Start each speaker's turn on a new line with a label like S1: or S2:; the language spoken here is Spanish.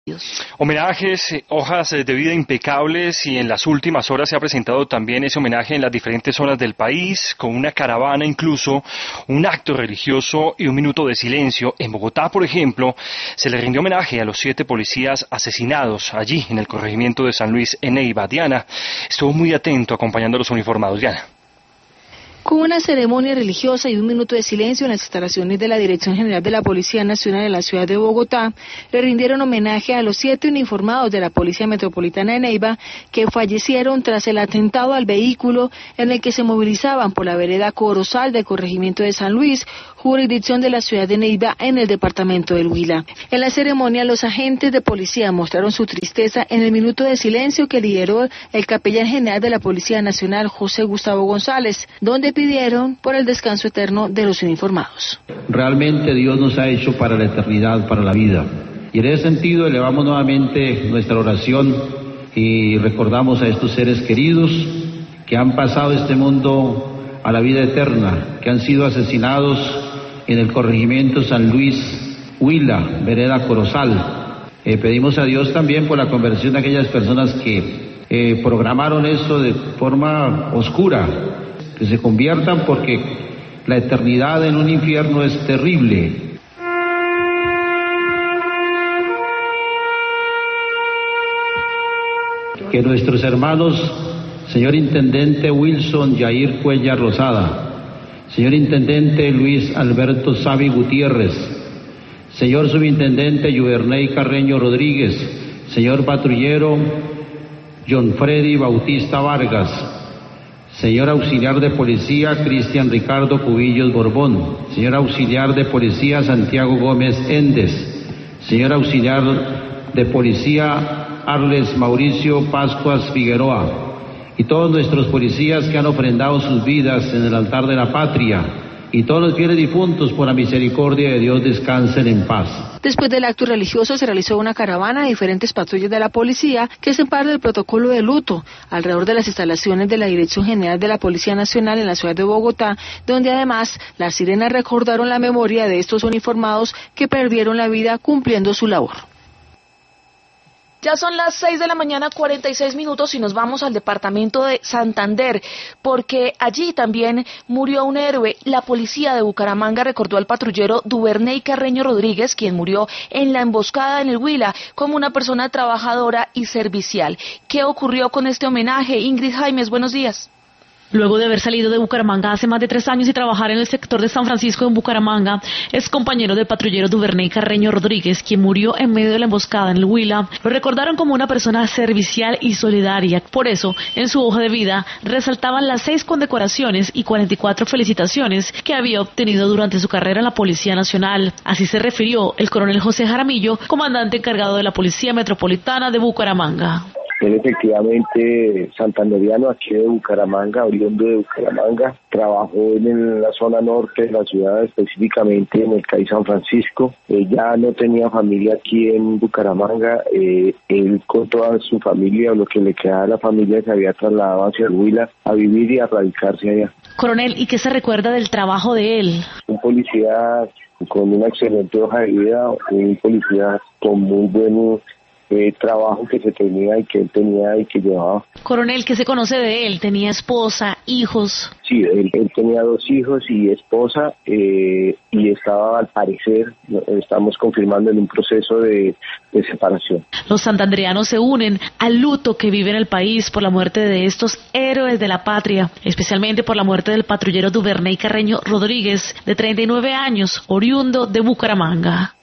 S1: Homenajes, hojas de vida impecables, y en las últimas horas se ha presentado también ese homenaje en las diferentes zonas del país, con una caravana incluso, un acto religioso y un minuto de silencio. En Bogotá, por ejemplo, se le rindió homenaje a los 7 policías asesinados allí en el corregimiento de San Luis en Neiva. Diana estuvo muy atento acompañando a los uniformados. Diana.
S2: Con una ceremonia religiosa y un minuto de silencio en las instalaciones de la Dirección General de la Policía Nacional en la ciudad de Bogotá, le rindieron homenaje a los 7 uniformados de la Policía Metropolitana de Neiva que fallecieron tras el atentado al vehículo en el que se movilizaban por la vereda Corozal del corregimiento de San Luis, jurisdicción de la ciudad de Neiva en el departamento del Huila. En la ceremonia, los agentes de policía mostraron su tristeza en el minuto de silencio que lideró el capellán general de la Policía Nacional, José Gustavo González, donde pidieron por el descanso eterno de los uniformados.
S3: Realmente Dios nos ha hecho para la eternidad, para la vida. Y en ese sentido elevamos nuevamente nuestra oración y recordamos a estos seres queridos que han pasado este mundo a la vida eterna, que han sido asesinados en el corregimiento San Luis, Huila, vereda Corozal. Pedimos a Dios también por la conversión de aquellas personas que programaron esto de forma oscura, que se conviertan, porque la eternidad en un infierno es terrible. Que nuestros hermanos, señor Intendente Wilson Yair Cuellar Rosada, señor Intendente Luis Alberto Savi Gutiérrez, señor Subintendente Yuverney Carreño Rodríguez, señor Patrullero John Freddy Bautista Vargas, señor Auxiliar de Policía Cristian Ricardo Cubillos Borbón, señor Auxiliar de Policía Santiago Gómez Endes, señor Auxiliar de Policía Arles Mauricio Pascuas Figueroa, y todos nuestros policías que han ofrendado sus vidas en el altar de la patria, y todos los fieles difuntos, por la misericordia de Dios, descansen en paz.
S2: Después del acto religioso se realizó una caravana de diferentes patrullas de la policía que hacen parte del protocolo de luto alrededor de las instalaciones de la Dirección General de la Policía Nacional en la ciudad de Bogotá, donde además las sirenas recordaron la memoria de estos uniformados que perdieron la vida cumpliendo su labor.
S4: Ya son las 6:46 a.m. y nos vamos al departamento de Santander, porque allí también murió un héroe. La policía de Bucaramanga recordó al patrullero Duverney Carreño Rodríguez, quien murió en la emboscada en el Huila, como una persona trabajadora y servicial. ¿Qué ocurrió con este homenaje? Ingrid Jaimes, buenos días.
S5: Luego de haber salido de Bucaramanga hace más de 3 años y trabajar en el sector de San Francisco en Bucaramanga, es compañero del patrullero Duverney Carreño Rodríguez, quien murió en medio de la emboscada en el Huila. Lo recordaron como una persona servicial y solidaria. Por eso, en su hoja de vida, resaltaban las 6 condecoraciones y 44 felicitaciones que había obtenido durante su carrera en la Policía Nacional. Así se refirió el coronel José Jaramillo, comandante encargado de la Policía Metropolitana de Bucaramanga.
S6: Él efectivamente santanderiano, aquí de Bucaramanga, oriundo de Bucaramanga, trabajó en la zona norte de la ciudad, específicamente en el CAI San Francisco. Ya no tenía familia aquí en Bucaramanga, él con toda su familia, o lo que le quedaba de la familia, se había trasladado hacia el Huila a vivir y a radicarse allá.
S5: Coronel, ¿y qué se recuerda del trabajo de él?
S6: Un policía con una excelente hoja de vida, un policía con muy buen trabajo que se tenía y que él tenía y que llevaba.
S5: Coronel, ¿qué se conoce de él? ¿Tenía esposa, hijos?
S6: Sí, él tenía 2 hijos y esposa, y estaba, al parecer, estamos confirmando, en un proceso de separación.
S5: Los santandereanos se unen al luto que vive en el país por la muerte de estos héroes de la patria, especialmente por la muerte del patrullero Duverney Carreño Rodríguez, de 39 años, oriundo de Bucaramanga.